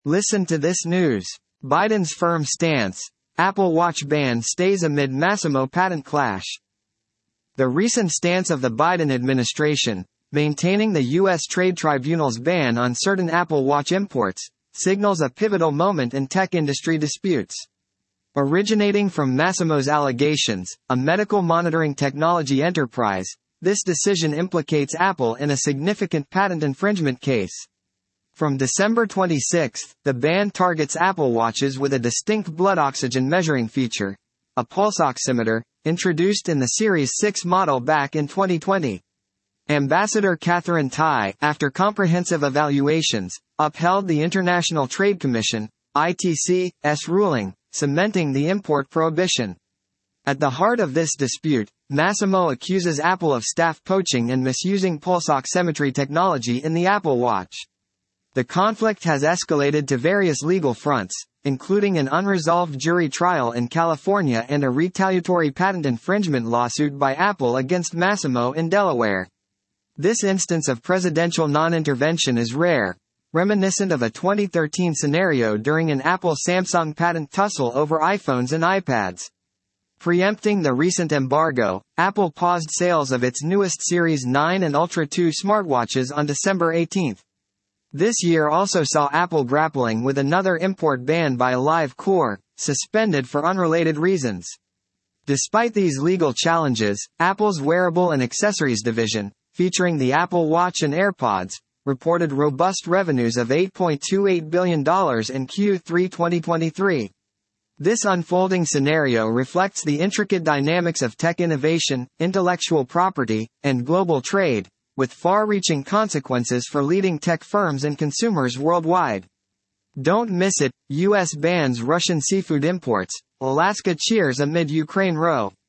Listen to this news. Biden's firm stance. Apple Watch ban stays amid Massimo patent clash. The recent stance of the Biden administration, maintaining the U.S. Trade Tribunal's ban on certain Apple Watch imports, signals a pivotal moment in tech industry disputes. Originating from Massimo's allegations, a medical monitoring technology enterprise, this decision implicates Apple in a significant patent infringement case. From December 26, the ban targets Apple Watches with a distinct blood oxygen measuring feature, a pulse oximeter, introduced in the Series 6 model back in 2020. Ambassador Catherine Tai, after comprehensive evaluations, upheld the International Trade Commission, ITC's ruling, cementing the import prohibition. At the heart of this dispute, Massimo accuses Apple of staff poaching and misusing pulse oximetry technology in the Apple Watch. The conflict has escalated to various legal fronts, including an unresolved jury trial in California and a retaliatory patent infringement lawsuit by Apple against Massimo in Delaware. This instance of presidential non-intervention is rare, reminiscent of a 2013 scenario during an Apple-Samsung patent tussle over iPhones and iPads. Preempting the recent embargo, Apple paused sales of its newest Series 9 and Ultra 2 smartwatches on December 18. This year also saw Apple grappling with another import ban by AliveCore, suspended for unrelated reasons. Despite these legal challenges, Apple's wearable and accessories division, featuring the Apple Watch and AirPods, reported robust revenues of $8.28 billion in Q3 2023. This unfolding scenario reflects the intricate dynamics of tech innovation, intellectual property, and global trade, with far-reaching consequences for leading tech firms and consumers worldwide. Don't miss it. U.S. bans Russian seafood imports. Alaska cheers amid Ukraine row.